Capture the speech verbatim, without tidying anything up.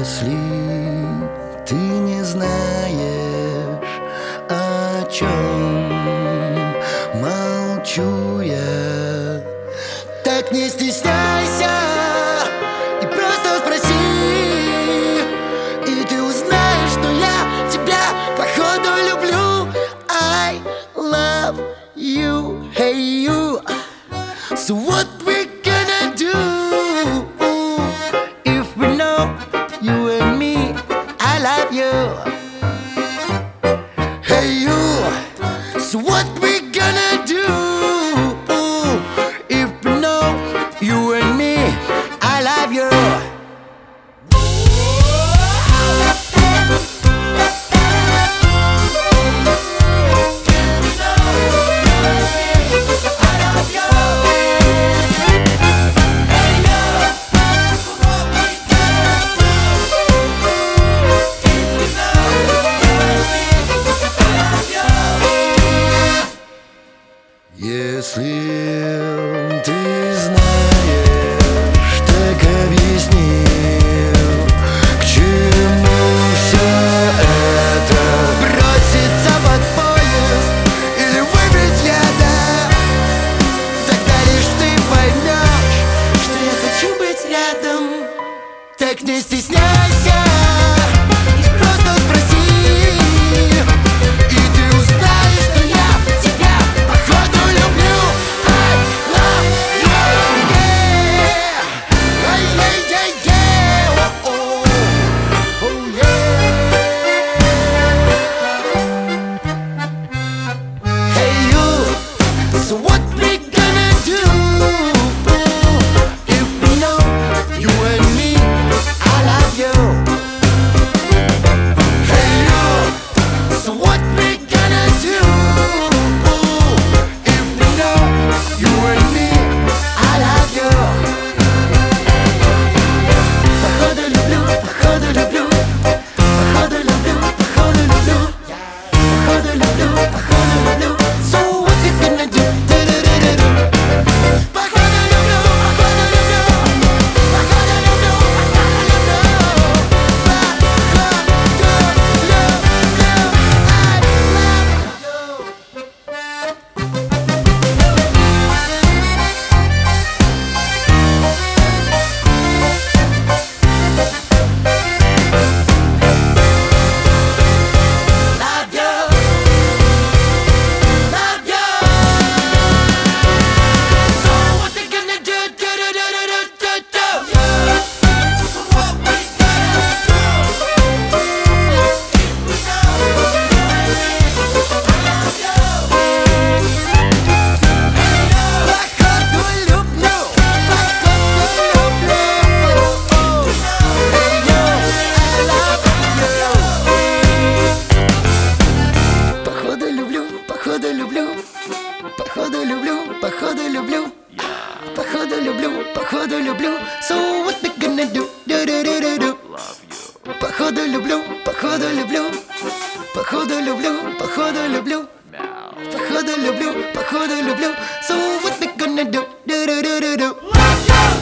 Если ты не знаешь, о чем молчу я, так не стесняйся и просто спроси, и ты узнаешь, что я тебя походу люблю. I love you, hey you. So what we gonna do if we know you and me? I love you, hey you. So what we gonna do if we know you and me? I love you. Если ты знаешь, так объясни, к чему все это? Броситься под поезд или выпить яда? Тогда лишь ты поймешь, что я хочу быть рядом. Так не стесняйся и просто спроси, so what we gonna do if we know you and me? I love you, hey you. So what we gonna do if we know you and me? I love you. Походу люблю, походу люблю, походу люблю, походу люблю, походу люблю, походу люблю. So what we gonna do? Походу люблю, походу люблю, походу люблю, походу люблю, походу люблю. So what we gonna do? Do do do do do. Походу люблю, походу люблю, походу люблю, походу люблю, походу люблю, походу люблю. So what we gonna do? Do do do do do.